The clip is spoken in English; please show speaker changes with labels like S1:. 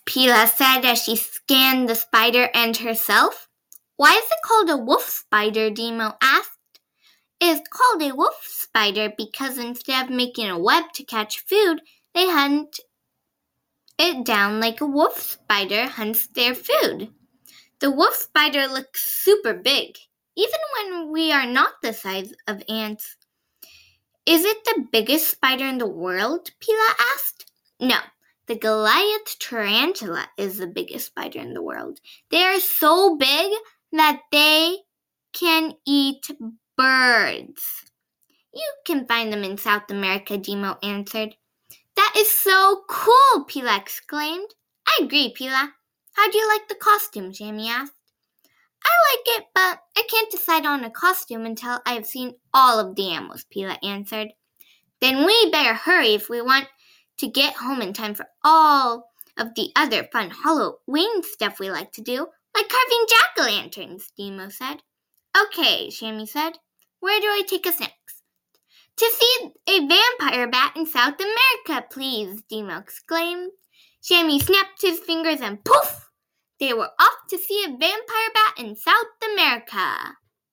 S1: Pila said as she scanned the spider and herself. Why is it called a wolf spider? Demo asked. It is called a wolf spider because instead of making a web to catch food, they hunt it down like a wolf spider hunts their food. The wolf spider looks super big, even when we are not the size of ants. Is it the biggest spider in the world? Pila asked. No, the Goliath tarantula is the biggest spider in the world. They are so big that they can eat birds. You can find them in South America, Demo answered. That is so cool, Pila exclaimed. I agree, Pila. How do you like the costume? Jamie asked. I like it, but I can't decide on a costume until I have seen all of the animals, Pila answered. Then we better hurry if we want to get home in time for all of the other fun Halloween stuff we like to do, like carving jack-o'-lanterns, Demo said. Okay, Shammy said. Where do I take us next? To see a vampire bat in South America, please, Demo exclaimed. Shammy snapped his fingers and poof! They were off to see a vampire bat in South America.